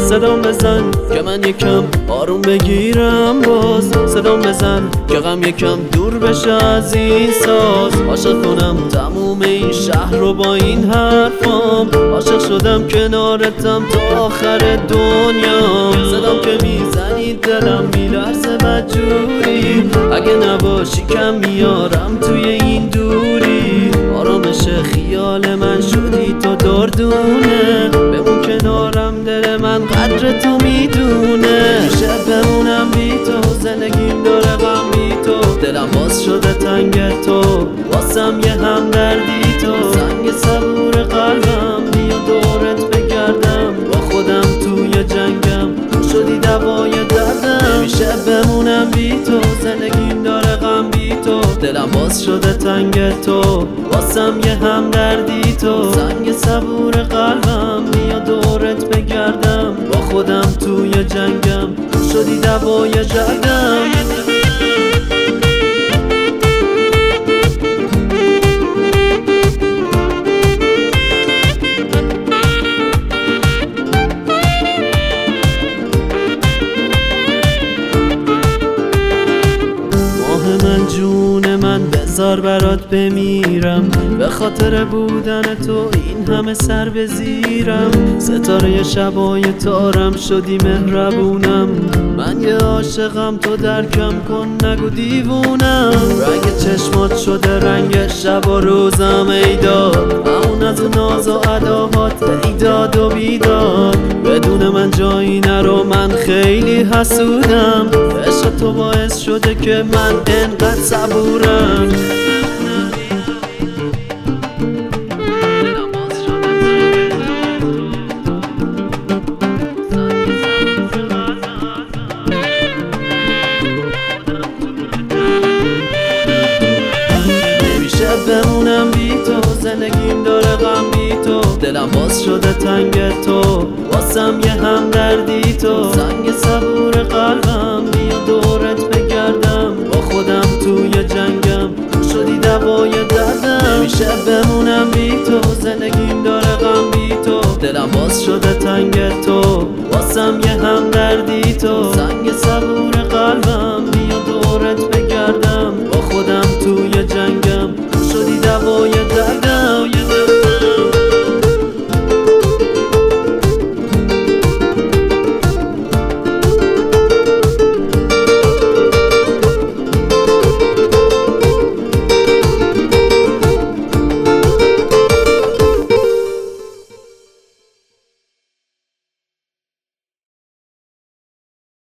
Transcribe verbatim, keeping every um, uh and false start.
صدام بزن که من یکم آروم بگیرم باز، صدام بزن که غم یکم دور بشه از این ساز. عاشق کنم تموم این شهر رو با این حرفام، عاشق شدم کنارتم تا آخر دنیا. صدام که میزنی دلم میلرزه بدجوری، اگه نباشی کم میارم توی این دوری. آرامش خیال من شدی تو دردونه، بمون کنارم دل من قدر تو میدونه. میشه بمونم بی تو، زندگیم داره غم بی تو، دلم باز شده تنگ تو، واسم یه همدردی تو. سنگ صبور قلبم بیا دورت بگردم، با خودم توی جنگم شدی دوای دردم. میشه بمونم بی تو، زندگیم داره غم بی تو، دلم باز شده تنگ تو، واسم یه همدردی تو. سنگ صبور قلبم بیا دورت بگردم، با خودم توی جنگم شدی دوای دردم. من جون من بذار برات بمیرم، به خاطر بودن تو این همه سر بزیرم. ستاره شبای تارم شدی مهربونم، من یه عاشقم تو درکم کن نگو دیوونم. رنگ چشمات شده رنگ شب و روزم ایداد، همون از اون ناز و عداوات ایداد و بیداد. بدون من جایی نرو من خیلی حسودم، عشق تو باعث شده که من انقدر صبورم. نمیشه بمونم بی تو، زندگیم داره غم بی تو، دلم باز شده تنگ تو، واسم یه همدردی تو. سنگ صبور قلبم بیا دورت بگردم، با خودم توی جنگم شدی دوای دردم. نمیشه بمونم بی تو، زندگیم داره غم بی تو، دلم باز شده تنگ تو، واسم یه